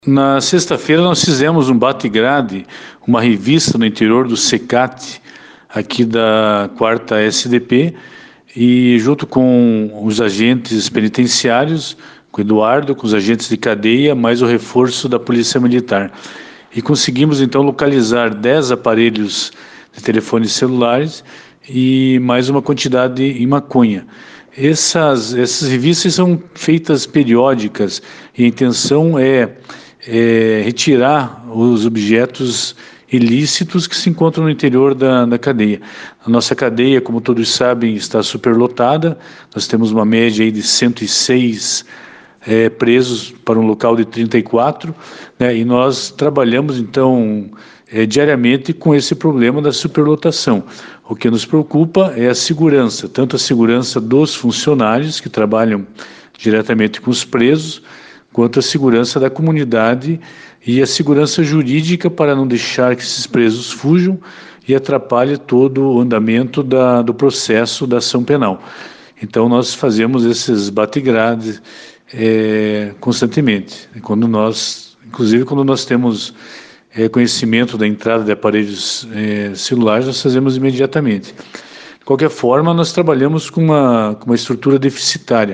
Na sexta-feira nós fizemos um bate-grade, uma revista no interior do SECAT, aqui da 4ª SDP, e junto com os agentes penitenciários, com o Eduardo, com os agentes de cadeia, mais o reforço da Polícia Militar. E conseguimos então localizar 10 aparelhos de telefones celulares e mais uma quantidade em maconha. Essas revistas são feitas periódicas e a intenção é retirar os objetos ilícitos que se encontram no interior da cadeia. A nossa cadeia, como todos sabem, está superlotada. Nós temos uma média aí de 106 presos para um local de 34, né? E nós trabalhamos então diariamente com esse problema da superlotação. O que nos preocupa é a segurança, tanto a segurança dos funcionários que trabalham diretamente com os presos, quanto a segurança da comunidade e a segurança jurídica para não deixar que esses presos fujam e atrapalhe todo o andamento do processo da ação penal. Então nós fazemos esses bate-grades constantemente, inclusive quando nós temos conhecimento da entrada de aparelhos celulares, nós fazemos imediatamente. De qualquer forma, nós trabalhamos com uma estrutura deficitária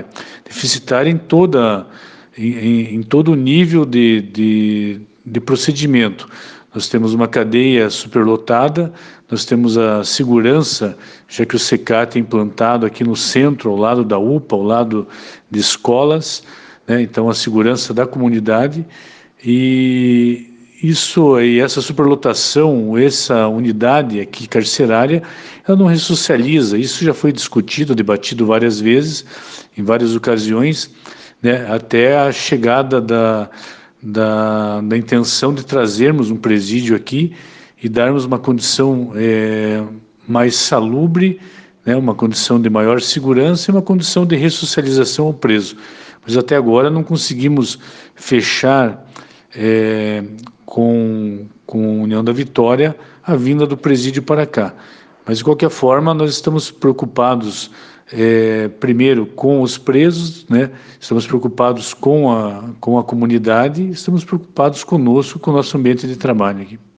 em todo o nível de procedimento. Nós temos uma cadeia superlotada, nós temos a segurança, já que o SECAT é implantado aqui no centro, ao lado da UPA, ao lado de escolas, né? Então a segurança da comunidade e essa superlotação, essa unidade aqui carcerária, ela não ressocializa. Isso já foi discutido, debatido várias vezes, em várias ocasiões, né, até a chegada da intenção de trazermos um presídio aqui e darmos uma condição mais salubre, né, uma condição de maior segurança e uma condição de ressocialização ao preso. Mas até agora não conseguimos fechar com a União da Vitória a vinda do presídio para cá. Mas, de qualquer forma, nós estamos preocupados primeiro com os presos, né? Estamos preocupados com a comunidade, estamos preocupados conosco, com o nosso ambiente de trabalho aqui.